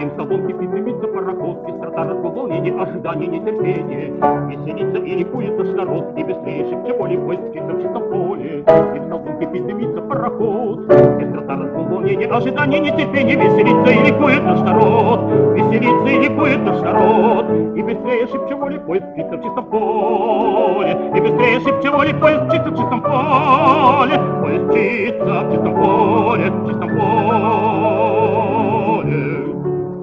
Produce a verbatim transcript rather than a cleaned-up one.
Тем столбом кипит дымится пароход, быстрота разгулонение, ожидание, нетерпение. Веселится и ликует наш народ, и быстрее шибче поле поезд в чистом поле. Тем столбом кипит дымится пароход, быстрота разгулонение, ожидание, нетерпение. Веселится и ликует наш народ, веселится и ликует наш народ. И быстрее шибче поле поезд в чистом поле, и быстрее шибче поле поезд в чистом поле. Поезд мчится в чистом поле, в чистом поле.